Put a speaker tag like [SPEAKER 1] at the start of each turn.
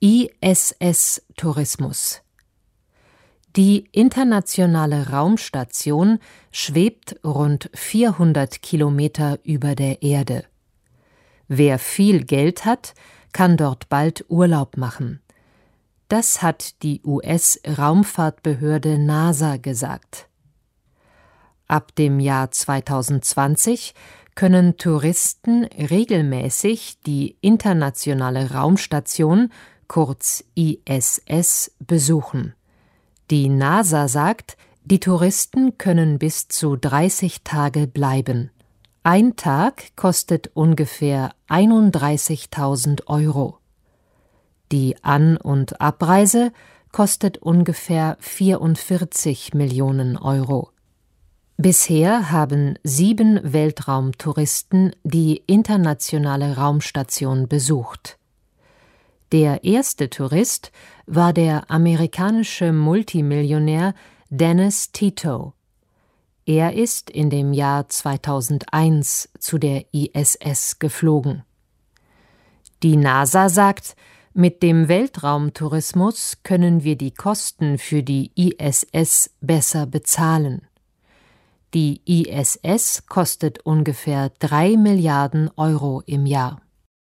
[SPEAKER 1] ISS-Tourismus. Die internationale Raumstation schwebt rund 400 Kilometer über der Erde. Wer viel Geld hat, kann dort bald Urlaub machen. Das hat die US-Raumfahrtbehörde NASA gesagt. Ab dem Jahr 2020 können Touristen regelmäßig die internationale Raumstation, kurz ISS, besuchen. Die NASA sagt, die Touristen können bis zu 30 Tage bleiben. Ein Tag kostet ungefähr 31.000 Euro. Die An- und Abreise kostet ungefähr 44 Millionen Euro. Bisher haben 7 Weltraumtouristen die internationale Raumstation besucht. Der erste Tourist war der amerikanische Multimillionär Dennis Tito. Er ist in dem Jahr 2001 zu der ISS geflogen. Die NASA sagt, mit dem Weltraumtourismus können wir die Kosten für die ISS besser bezahlen. Die ISS kostet ungefähr 3 Milliarden Euro im Jahr.